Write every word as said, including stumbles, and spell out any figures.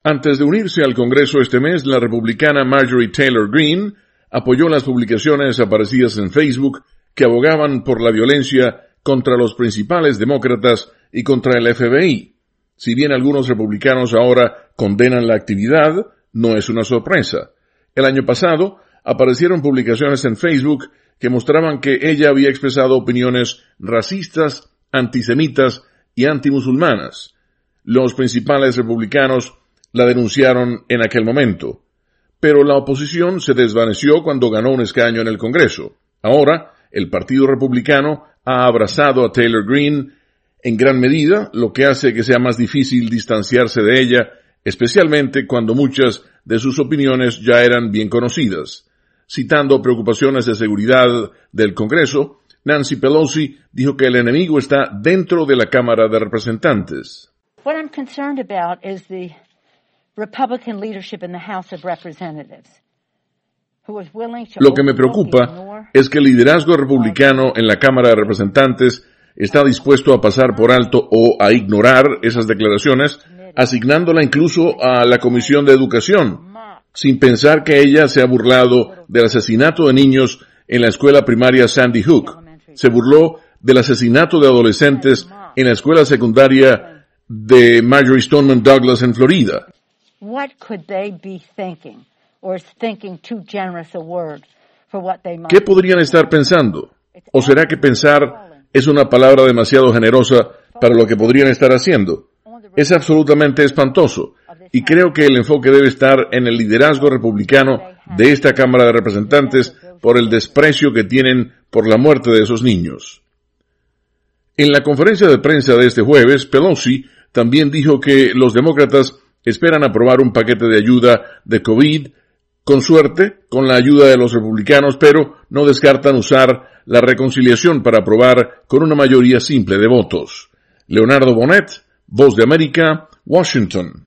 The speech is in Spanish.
Antes de unirse al Congreso este mes, la republicana Marjorie Taylor Greene apoyó las publicaciones aparecidas en Facebook que abogaban por la violencia contra los principales demócratas y contra el F B I. Si bien algunos republicanos ahora condenan la actividad, no es una sorpresa. El año pasado aparecieron publicaciones en Facebook que mostraban que ella había expresado opiniones racistas, antisemitas y antimusulmanas. Los principales republicanos la denunciaron en aquel momento, pero la oposición se desvaneció cuando ganó un escaño en el Congreso. Ahora, el Partido Republicano ha abrazado a Taylor Greene en gran medida, lo que hace que sea más difícil distanciarse de ella, especialmente cuando muchas de sus opiniones ya eran bien conocidas. Citando preocupaciones de seguridad del Congreso, Nancy Pelosi dijo que el enemigo está dentro de la Cámara de Representantes. What I'm concerned about is the Republican leadership in the House of Representatives. Lo que me preocupa es que el liderazgo republicano en la Cámara de Representantes está dispuesto a pasar por alto o a ignorar esas declaraciones, asignándola incluso a la Comisión de Educación, sin pensar que ella se ha burlado del asesinato de niños en la escuela primaria Sandy Hook. Se burló del asesinato de adolescentes en la escuela secundaria de Marjory Stoneman Douglas en Florida. ¿Qué podrían estar pensando? ¿O será que pensar es una palabra demasiado generosa para lo que podrían estar haciendo? Es absolutamente espantoso, y creo que el enfoque debe estar en el liderazgo republicano de esta Cámara de Representantes por el desprecio que tienen por la muerte de esos niños. En la conferencia de prensa de este jueves, Pelosi también dijo que los demócratas esperan aprobar un paquete de ayuda de COVID, con suerte, con la ayuda de los republicanos, pero no descartan usar la reconciliación para aprobar con una mayoría simple de votos. Leonardo Bonet, Voz de América, Washington.